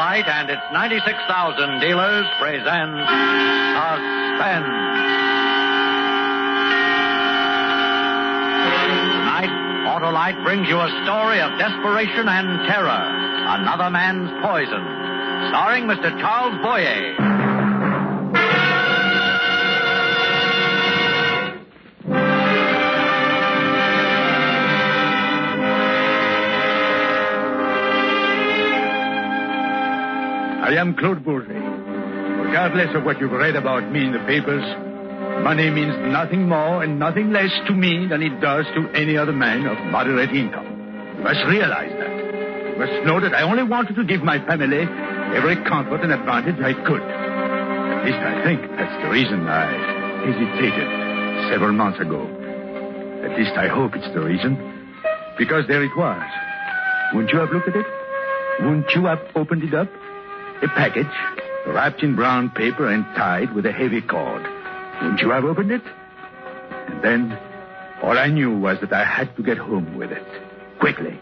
Autolite and its 96,000 dealers present Suspense. Tonight, Autolite brings you a story of desperation and terror. Another Man's Poison. Starring Mr. Charles Boyer. I am Claude Bourget. Regardless of what you've read about me in the papers, money means nothing more and nothing less to me than it does to any other man of moderate income. You must realize that. You must know that I only wanted to give my family every comfort and advantage I could. At least I think that's the reason I hesitated several months ago. At least I hope it's the reason. Because there it was. Wouldn't you have looked at it? Wouldn't you have opened it up? A package, wrapped in brown paper and tied with a heavy cord. Wouldn't you have opened it? And then, all I knew was that I had to get home with it. Quickly.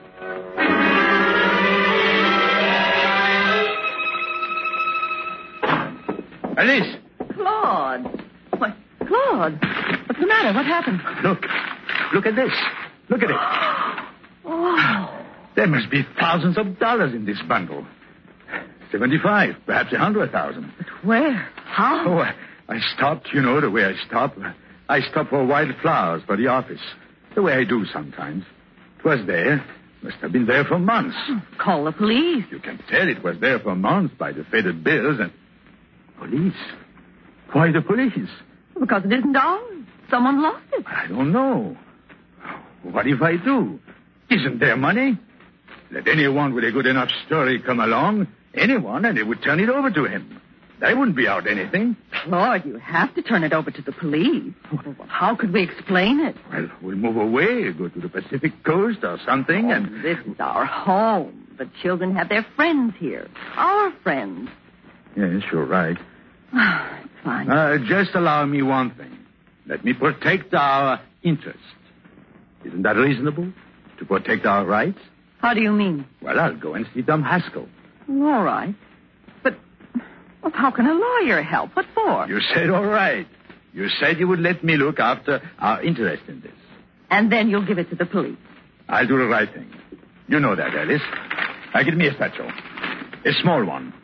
Alice! Claude! What? Claude! What's the matter? What happened? Look at this. Look at it. Oh. There must be thousands of dollars in this bundle. 75, perhaps 100,000. But where? How? Oh, I stopped, you know, the way I stop. I stopped for wild flowers for the office. The way I do sometimes. It was there. Must have been there for months. Call the police. You can tell it was there for months by the faded bills and... Police? Why the police? Because it isn't ours. Someone lost it. I don't know. What if I do? Isn't there money? Let anyone with a good enough story come along... Anyone, and they would turn it over to him. They wouldn't be out anything. Claude, you have to turn it over to the police. Well, how could we explain it? Well, we'll move away, go to the Pacific coast or something, and... This is our home. The children have their friends here. Our friends. Yes, you're right. It's fine. Just allow me one thing. Let me protect our interest. Isn't that reasonable? To protect our rights? How do you mean? Well, I'll go and see Tom Haskell. All right. But how can a lawyer help? What for? You said all right. You said you would let me look after our interest in this. And then you'll give it to the police. I'll do the right thing. You know that, Alice. Now, give me a satchel. A small one.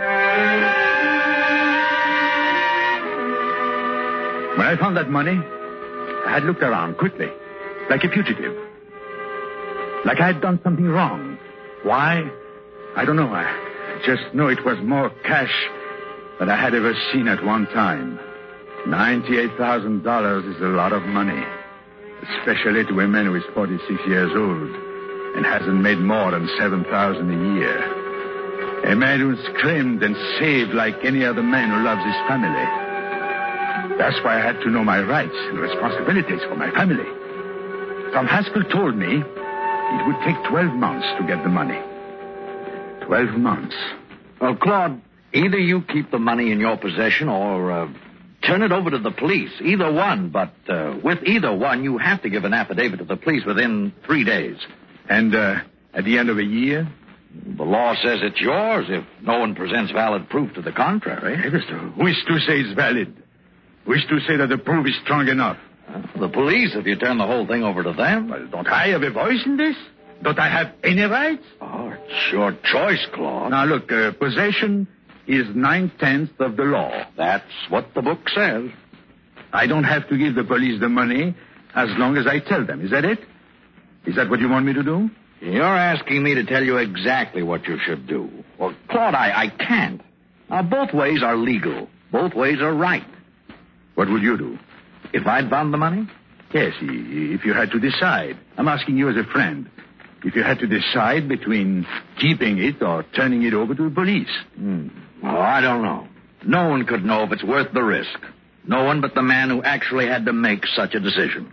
When I found that money, I had looked around quickly, like a fugitive. Like I had done something wrong. Why? I don't know. I just know it was more cash than I had ever seen at one time. $98,000 is a lot of money, especially to a man who is 46 years old and hasn't made more than $7,000 a year. A man who's screamed and saved like any other man who loves his family. That's why I had to know my rights and responsibilities for my family. Tom Haskell told me it would take 12 months to get the money. 12 months. Well, Claude, either you keep the money in your possession or turn it over to the police. Either one, but with either one, you have to give an affidavit to the police within 3 days. And at the end of a year? The law says it's yours if no one presents valid proof to the contrary. Hey, mister, who is to say it's valid? Who is to say that the proof is strong enough? The police, if you turn the whole thing over to them. Well, don't I have a voice in this? Don't I have any rights? Oh, it's your choice, Claude. Now, look, possession is 9/10 of the law. That's what the book says. I don't have to give the police the money as long as I tell them. Is that it? Is that what you want me to do? You're asking me to tell you exactly what you should do. Well, Claude, I can't. Now, both ways are legal. Both ways are right. What would you do? If I'd found the money? Yes, if you had to decide. I'm asking you as a friend. If you had to decide between keeping it or turning it over to the police. Well, I don't know. No one could know if it's worth the risk. No one but the man who actually had to make such a decision.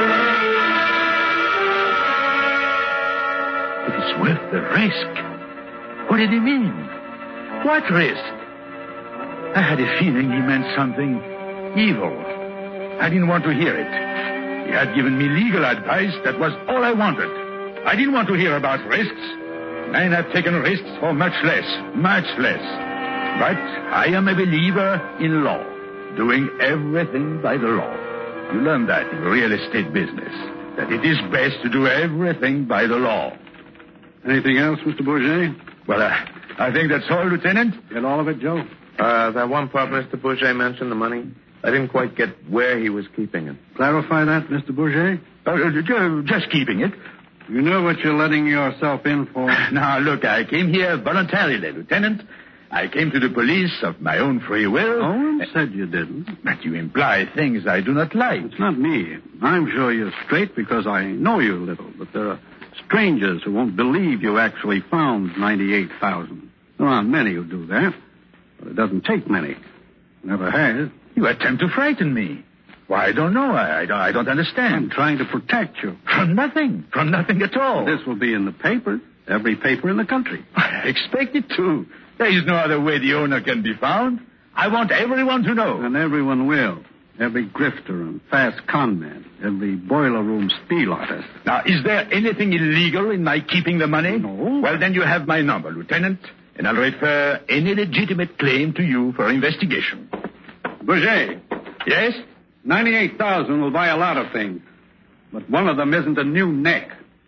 It is worth the risk. What did he mean? What risk? I had a feeling he meant something evil. I didn't want to hear it. He had given me legal advice. That was all I wanted. I didn't want to hear about risks. Men have taken risks for much less. But I am a believer in law, doing everything by the law. You learn that in real estate business, that it is best to do everything by the law. Anything else, Mr. Bourget? Well, I think that's all, Lieutenant. Get all of it, Joe? That one part Mr. Bourget mentioned, the money, I didn't quite get where he was keeping it. Clarify that, Mr. Bourget? Just keeping it. You know what you're letting yourself in for? Now, look, I came here voluntarily, Lieutenant. I came to the police of my own free will. Oh, I said you didn't. But you imply things I do not like. It's not me. I'm sure you're straight because I know you a little. But there are strangers who won't believe you actually found $98,000. There aren't many who do that. But it doesn't take many. Never has. You attempt to frighten me. Why, I don't know. I don't understand. I'm trying to protect you. From nothing. From nothing at all. This will be in the papers. Every paper in the country. I expect it to. There is no other way the owner can be found. I want everyone to know. And everyone will. Every grifter and fast con man. Every boiler room spiel artist. Now, is there anything illegal in my keeping the money? No. Well, then you have my number, Lieutenant. And I'll refer any legitimate claim to you for investigation. Bourget. Yes? 98,000 will buy a lot of things. But one of them isn't a new neck.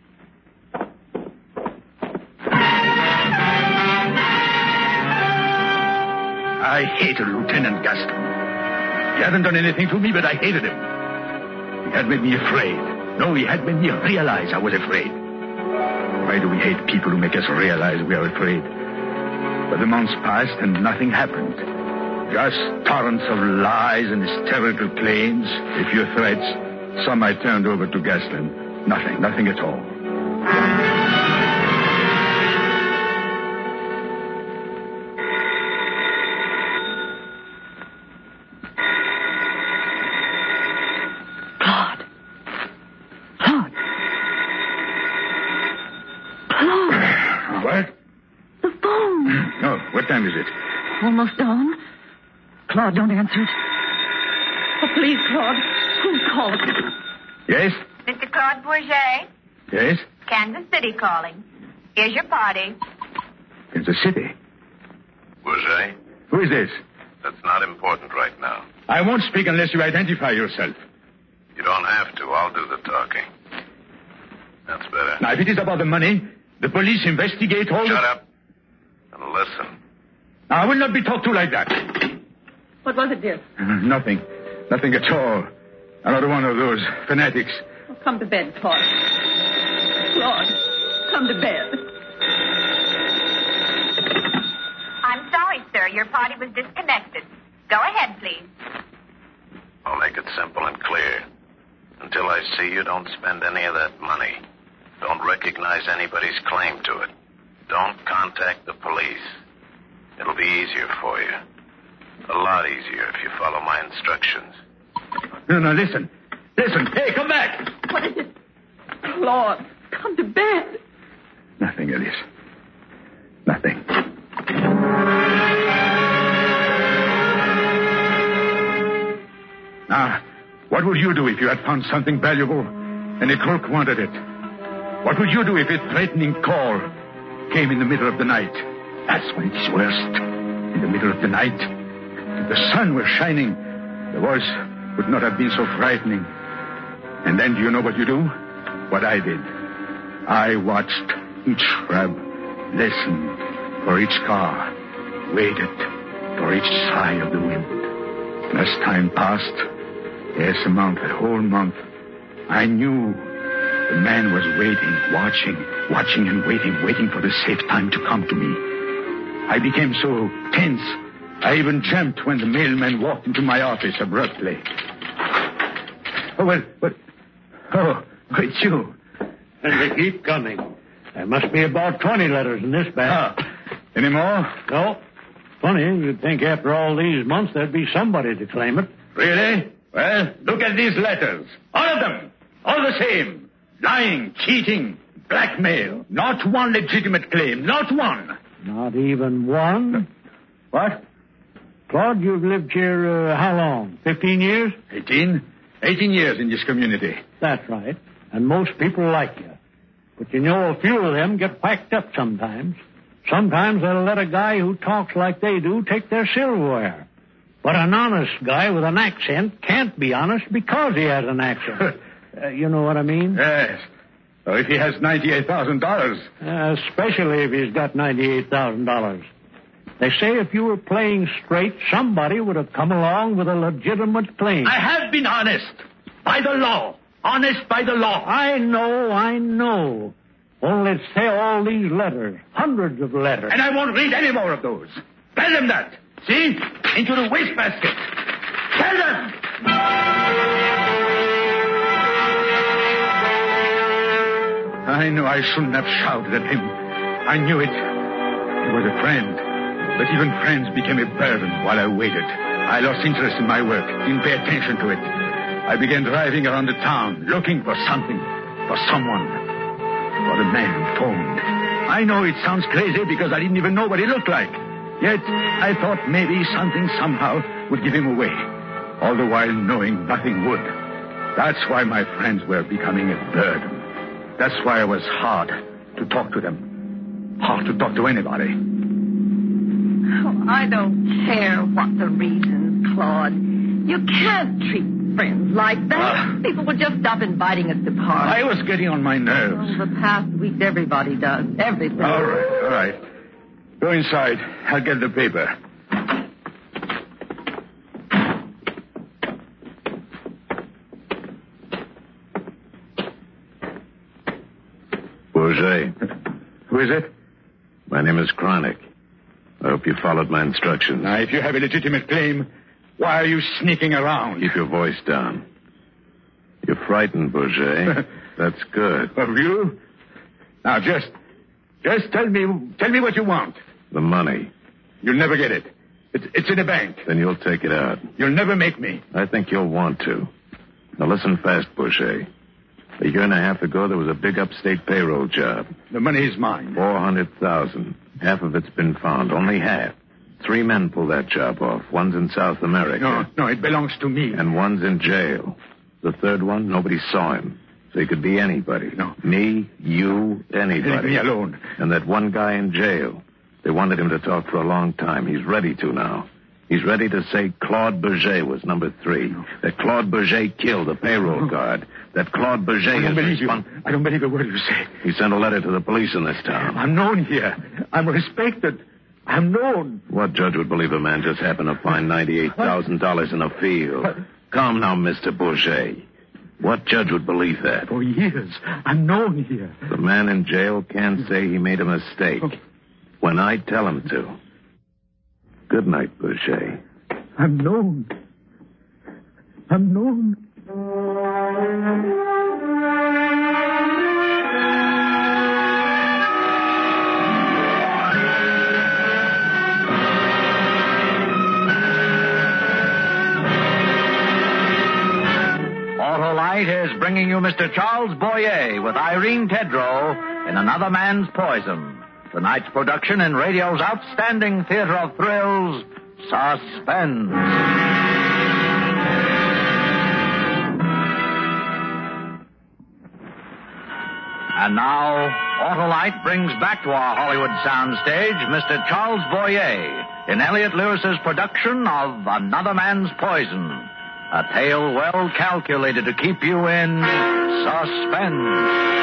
I hated Lieutenant Gaston. He hadn't done anything to me, but I hated him. He had made me afraid. No, he had made me realize I was afraid. Why do we hate people who make us realize we are afraid? But the months passed and nothing happened. Just torrents of lies and hysterical claims, a few threats. Some I turned over to Gaston. Nothing at all. What time is it? Almost dawn. Claude, don't answer it. Oh, please, Claude. Who's calling? Yes? Mr. Claude Bourget? Yes? Kansas City calling. Here's your party. Kansas City? Bourget? Who is this? That's not important right now. I won't speak unless you identify yourself. You don't have to. I'll do the talking. That's better. Now, if it is about the money, the police investigate all... Shut up and listen. Now, I will not be talked to like that. What was it, dear? Nothing. Nothing at all. Another one of those fanatics. Oh, come to bed, Claude. Claude, come to bed. I'm sorry, sir. Your party was disconnected. Go ahead, please. I'll make it simple and clear. Until I see you, don't spend any of that money. Don't recognize anybody's claim to it. Don't contact the police. It'll be easier for you. A lot easier if you follow my instructions. No, listen. Listen. Hey, come back. What is it? Claude, come to bed. Nothing, Elise. Nothing. Now, what would you do if you had found something valuable and a crook wanted it? What would you do if a threatening call came in the middle of the night? That's when it is worst. In the middle of the night. If the sun were shining, the voice would not have been so frightening. And then do you know what you do? What I did. I watched each shrub, listened for each car, waited for each sigh of the wind. And as time passed, yes, a month, a whole month, I knew the man was watching and waiting for the safe time to come to me. I became so tense, I even jumped when the mailman walked into my office abruptly. It's you. And they keep coming. There must be about 20 letters in this bag. Any more? No. Funny, you'd think after all these months there'd be somebody to claim it. Really? Well, look at these letters. All of them. All the same. Lying, cheating, blackmail. Not one legitimate claim. Not one. Not even one? What? Claude, you've lived here how long? 15 years? 18 years in this community. That's right. And most people like you. But you know, a few of them get whacked up sometimes. Sometimes they'll let a guy who talks like they do take their silverware. But an honest guy with an accent can't be honest because he has an accent. You know what I mean? Yes. So if he has $98,000. Especially if he's got $98,000. They say if you were playing straight, somebody would have come along with a legitimate claim. I have been honest. By the law. Honest by the law. I know. Only say all these letters. Hundreds of letters. And I won't read any more of those. Tell them that. See? Into the wastebasket. Tell them! I knew I shouldn't have shouted at him. I knew it. He was a friend. But even friends became a burden while I waited. I lost interest in my work, didn't pay attention to it. I began driving around the town, looking for something, for someone, for the man who phoned. I know it sounds crazy because I didn't even know what he looked like. Yet I thought maybe something somehow would give him away, all the while knowing nothing would. That's why my friends were becoming a burden. That's why it was hard to talk to them. Hard to talk to anybody. Oh, I don't care what the reasons, Claude. You can't treat friends like that. People will just stop inviting us to parties. I was getting on my nerves. Oh, the past week, everybody does. Everything. All right. Go inside. I'll get the paper. Bourget. Who is it? My name is Chronic. I hope you followed my instructions. Now, if you have a legitimate claim, why are you sneaking around? Keep your voice down. You're frightened, Bourget. That's good. Of you? Now, just tell me what you want. The money. You'll never get it. It's in the bank. Then you'll take it out. You'll never make me. I think you'll want to. Now listen fast, Bourget. A year and a half ago, there was a big upstate payroll job. The money is mine. $400,000. Half of it's been found. Only half. 3 men pulled that job off. One's in South America. No, it belongs to me. And one's in jail. The third one, nobody saw him. So he could be anybody. No. Me, you, anybody. Leave me alone. And that one guy in jail. They wanted him to talk for a long time. He's ready to now. He's ready to say Claude Bourget was number 3. That Claude Bourget killed the payroll guard. That Claude Bourget I don't is believe you. responsible. I don't believe a word you say. He sent a letter to the police in this town. I'm known here. I'm respected. I'm known. What judge would believe a man just happened to find $98,000 in a field? Come now, Mr. Bourget. What judge would believe that? For years, I'm known here. The man in jail can't say he made a mistake. When I tell him to. Good night, Bourget. I'm known. I'm known. Autolite is bringing you Mr. Charles Boyer with Irene Tedrow in Another Man's Poison. Tonight's production in radio's outstanding theater of thrills, Suspense. And now, Autolite brings back to our Hollywood soundstage Mr. Charles Boyer in Elliot Lewis's production of Another Man's Poison, a tale well calculated to keep you in suspense.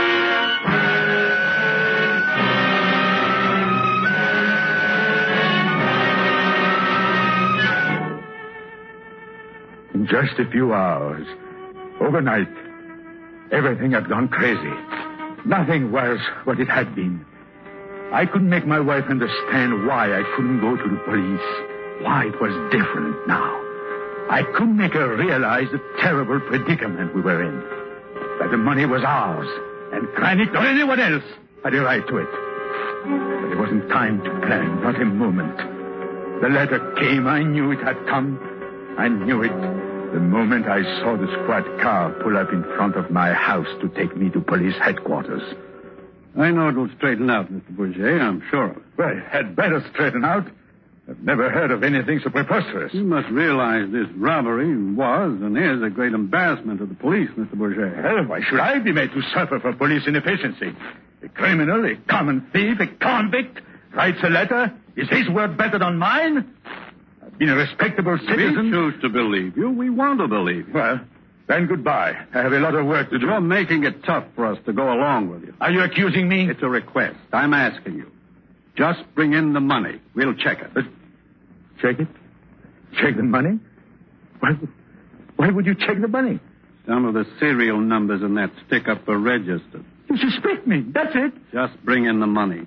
In just a few hours, overnight, everything had gone crazy. Nothing was what it had been. I couldn't make my wife understand why I couldn't go to the police, why it was different now. I couldn't make her realize the terrible predicament we were in. That the money was ours, and Chronic or anyone else had a right to it. But it wasn't time to plan, not a moment. The letter came. I knew it had come. I knew it the moment I saw the squad car pull up in front of my house to take me to police headquarters. I know it'll straighten out, Mr. Bourget, I'm sure. Well, it had better straighten out. I've never heard of anything so preposterous. You must realize this robbery was and is a great embarrassment to the police, Mr. Bourget. Well, why should I be made to suffer for police inefficiency? A criminal, a common thief, a convict writes a letter. Is his word better than mine? I've been a respectable citizen. We choose to believe you. We want to believe you. Well, then goodbye. I have a lot of work to do. You're making it tough for us to go along with you. Are you accusing me? It's a request. I'm asking you. Just bring in the money. We'll check it. Check it? Check the money? Why would you check the money? Some of the serial numbers in that stick-up are registered. You suspect me. That's it. Just bring in the money.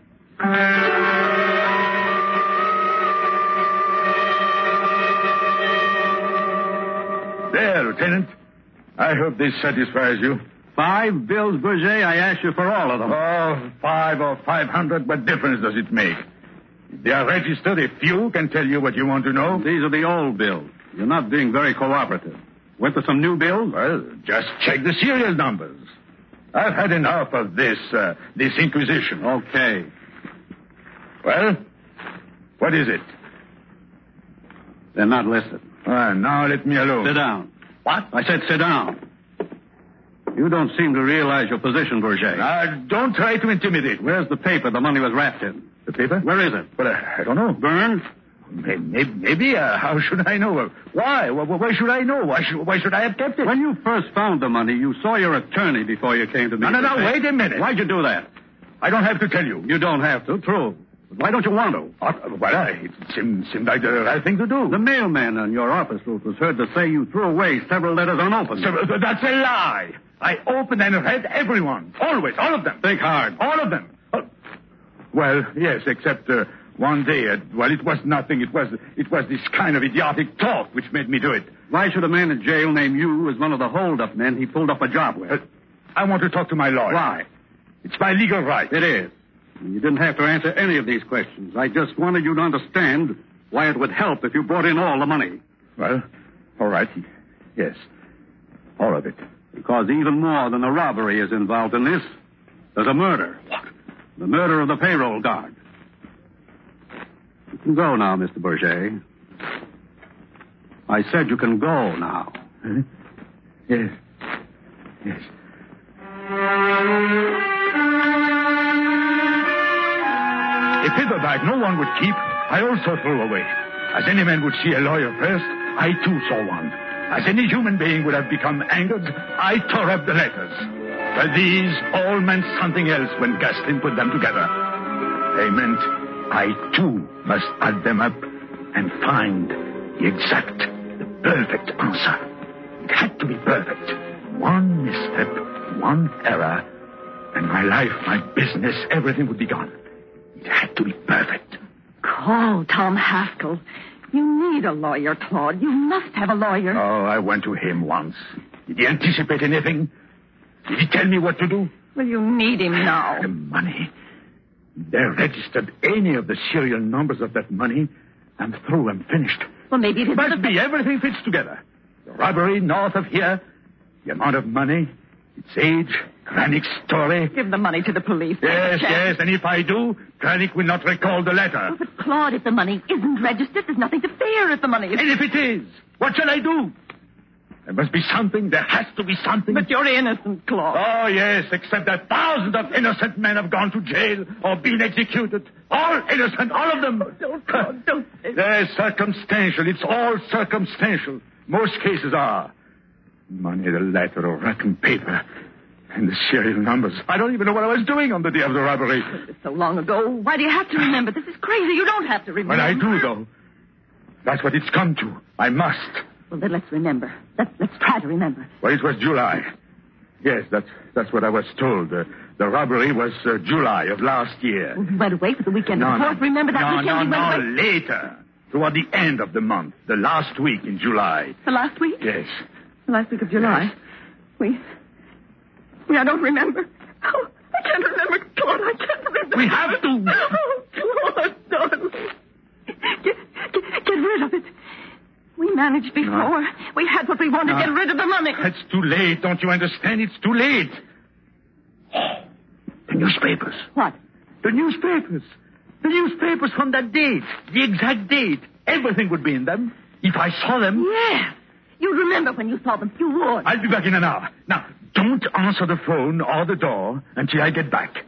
There, Lieutenant. I hope this satisfies you. 5 bills, Bourget. I ask you for all of them. Oh, 5 or 500, what difference does it make? If they are registered, a few can tell you what you want to know. These are the old bills. You're not being very cooperative. Went to some new bills? Well, just check the serial numbers. I've had enough of this inquisition. Okay. Well, what is it? They're not listed. Now let me alone. Sit down. What? I said sit down. You don't seem to realize your position, Bourget. Don't try to intimidate. Where's the paper the money was wrapped in? The paper? Where is it? Well, I don't know. Burned? Maybe. How should I know? Why? Why should I know? Why should I have kept it? When you first found the money, you saw your attorney before you came to me. No, wait a minute. Why'd you do that? I don't have to tell you. You don't have to, true. But why don't you want to? It seemed like the right thing to do. The mailman on your office roof was heard to say you threw away several letters unopened. That's a lie. I opened and read everyone. Always. All of them. Think hard. All of them. Well, yes, except one day. It was nothing. It was this kind of idiotic talk which made me do it. Why should a man in jail name you as one of the hold-up men he pulled up a job with? I want to talk to my lawyer. Why? It's my legal right. It is. You didn't have to answer any of these questions. I just wanted you to understand why it would help if you brought in all the money. Well, all right. Yes. All of it. Because even more than a robbery is involved in this, there's a murder. What? The murder of the payroll guard. You can go now, Mr. Bourget. I said you can go now. Huh? Yes. Yes. A paper bag no one would keep, I also threw away. As any man would see a lawyer first, I too saw one. As any human being would have become angered, I tore up the letters. But these all meant something else when Gaston put them together. They meant I too must add them up and find the perfect answer. It had to be perfect. One misstep, one error, and my life, my business, everything would be gone. It had to be perfect. Call Tom Haskell. You need a lawyer, Claude. You must have a lawyer. Oh, I went to him once. Did he anticipate anything? Did he tell me what to do? Well, you need him now. The money. They registered any of the serial numbers of that money and through and finished. Well, maybe it Must be. Everything fits together. The robbery north of here, the amount of money, its age, Kranik's story. Give the money to the police. Yes, and if I do, Kranik will not recall the letter. Oh, but Claude, if the money isn't registered, there's nothing to fear if the money is... And if it is, what shall I do? There must be something. There has to be something. But you're innocent, Claude. Oh, yes, except that thousands of innocent men have gone to jail or been executed. All innocent, all of them. Oh, don't, Claude, don't say that. They're circumstantial. It's all circumstantial. Most cases are. Money, the letter, or rotten paper, and the serial numbers. I don't even know what I was doing on the day of the robbery. It was so long ago. Why do you have to remember? This is crazy. You don't have to remember. But I do, though. That's what it's come to. I must. Well, then let's remember. Let's try to remember. Well, it was July. Yes, that's what I was told. The robbery was July of last year. Well, we went away for the weekend of the 4th. Remember that weekend we went away? Later. Toward the end of the month. The last week in July. The last week? Yes. The last week of July. Yes. I don't remember. Oh, I can't remember, Claude. I can't remember. We have to. Oh, Claude, darling. Get rid of it. We managed before. No. We had what we wanted. No. Get rid of the money. It's too late. Don't you understand? It's too late. The newspapers. What? The newspapers. The newspapers from that date. The exact date. Everything would be in them. If I saw them... Yes. You'd remember when you saw them. You would. I'll be back in an hour. Now, don't answer the phone or the door until I get back.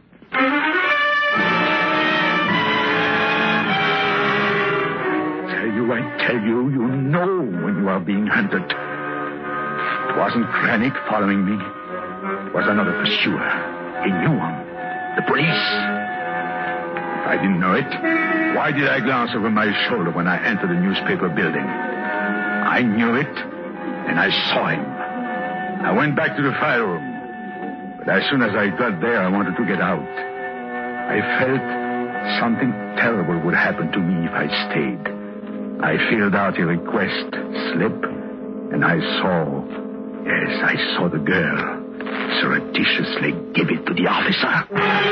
I tell you, you know when you are being hunted. It wasn't Krennic following me. It was another pursuer. He knew him. The police. If I didn't know it, why did I glance over my shoulder when I entered the newspaper building? I knew it, and I saw him. I went back to the file room. But as soon as I got there, I wanted to get out. I felt something terrible would happen to me if I stayed. I filled out a request slip, and I saw the girl surreptitiously give it to the officer.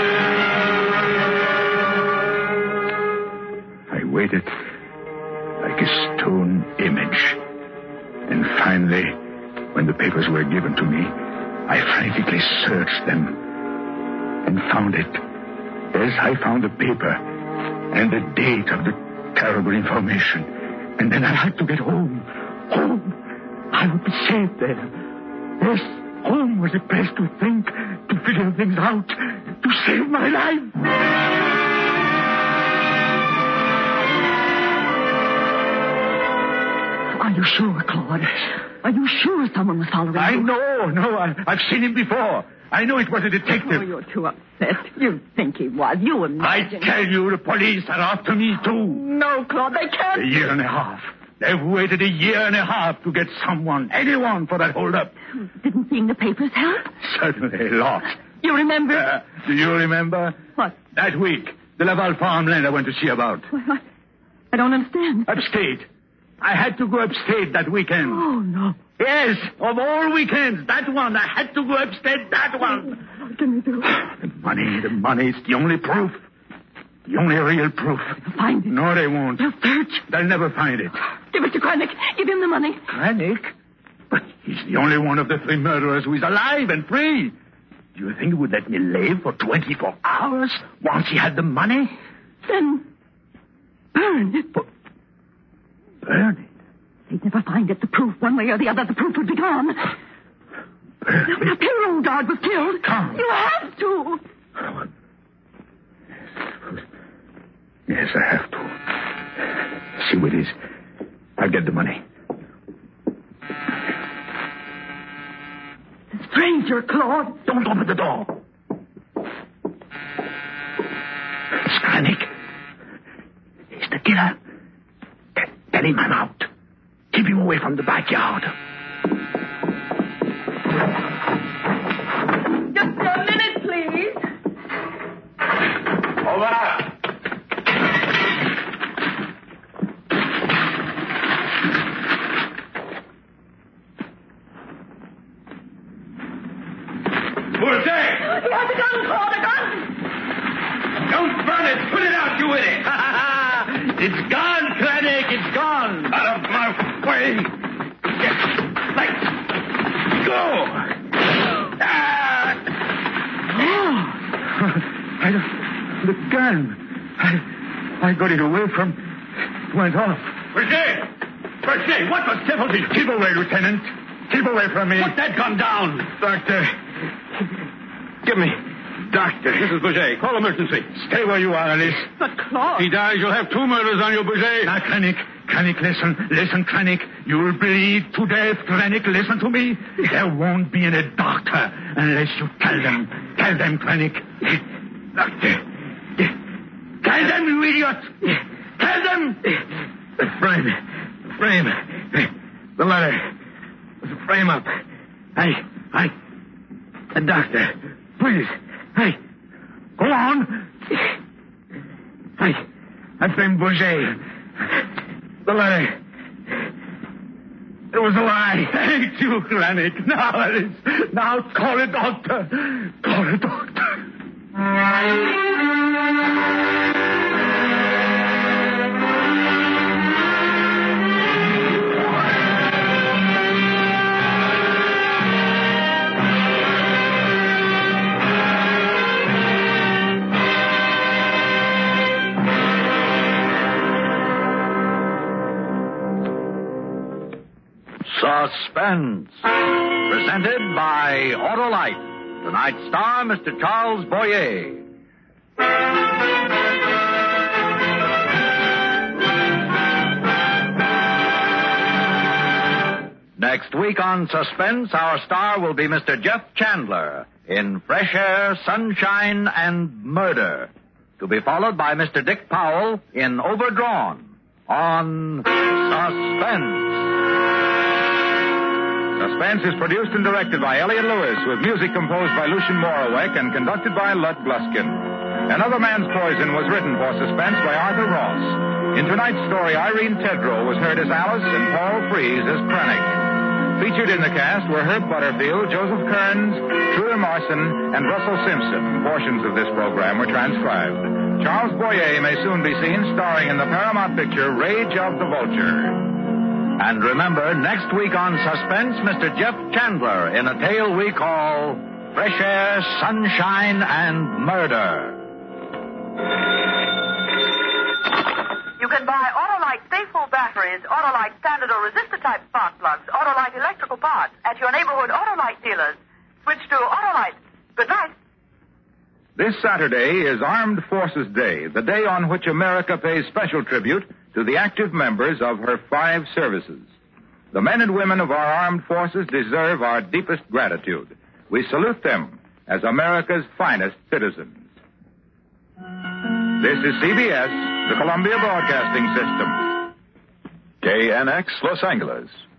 I waited like a stone image. And finally, when the papers were given to me, I frantically searched them and found it. Yes, I found the paper and the date of the terrible information. And then I had to get home. Home. I would be safe there. Yes, home was a place to think, to figure things out, to save my life. Are you sure, Claude? Are you sure someone was following you? I know. I've seen him before. I know it was a detective. Oh, you're too upset. You think he was. You imagine. I tell you, the police are after me, too. No, Claude, they can't. A year and a half. They've waited a year and a half to get someone, anyone, for that holdup. Didn't seeing the papers help? Certainly, a lot. You remember? Do you remember? What? That week, the Laval farmland I went to see about. Well, I don't understand. Upstate. I had to go upstate that weekend. Oh, no. Yes, of all weekends, that one. I had to go upstate, that one. What can we do? The money is the only proof. The only real proof. They'll find it. No, they won't. They'll search. They'll never find it. Give it to Krennic. Give him the money. Krennic? But he's the only one of the three murderers who is alive and free. Do you think he would let me live for 24 hours once he had the money? Then burn it. Burn it? They'd never find it. The proof, one way or the other, the proof would be gone. The payroll guard was killed. Come. You have to. Yes, I have to. See what it is. I'll get the money. The stranger, Claude. Don't open the door. It's Krennic. He's the killer. Tell him I'm out. Keep him away from the backyard. Just a minute, please. Over. Who's there? He has a gun, Claude, a gun. Don't burn it. Put it out, you idiot. It's gone, Krennic. It's gone. Out of my way. Let go. The gun. I got it away from... It went off. Berger! What the devil did... Keep away, Lieutenant. Keep away from me. Put that gun down. Doctor. Give me... Doctor. Mrs. Boucher, call emergency. Stay where you are, Alice. But Claude... He dies, you'll have 2 murders on you, Boucher. Now, Krennic, listen, Krennic. You'll bleed to death, Krennic. Listen to me. There won't be any doctor unless you tell them. Tell them, Krennic. Doctor. Tell them, you idiot. Tell them. The frame. The letter. The frame up. The doctor. Please. Go on. I framed Bourget. The letter. It was a lie. Thank you, Krennic. Now call a doctor. Call a doctor. Suspense. Presented by Autolite. Tonight's star, Mr. Charles Boyer. Next week on Suspense, our star will be Mr. Jeff Chandler in Fresh Air, Sunshine, and Murder. To be followed by Mr. Dick Powell in Overdrawn on Suspense. Suspense is produced and directed by Elliot Lewis, with music composed by Lucien Moraweck and conducted by Lud Gluskin. Another Man's Poison was written for Suspense by Arthur Ross. In tonight's story, Irene Tedrow was heard as Alice and Paul Frees as Krennic. Featured in the cast were Herb Butterfield, Joseph Kearns, Truder Marson, and Russell Simpson. Portions of this program were transcribed. Charles Boyer may soon be seen starring in the Paramount picture Rage of the Vulture. And remember, next week on Suspense, Mr. Jeff Chandler in a tale we call Fresh Air, Sunshine, and Murder. You can buy Autolite Stay-Full batteries, Autolite standard or resistor-type spark plugs, Autolite electrical parts at your neighborhood Autolite dealers. Switch to Autolite. Good night. This Saturday is Armed Forces Day, the day on which America pays special tribute to the active members of her 5 services. The men and women of our armed forces deserve our deepest gratitude. We salute them as America's finest citizens. This is CBS, the Columbia Broadcasting System. KNX, Los Angeles.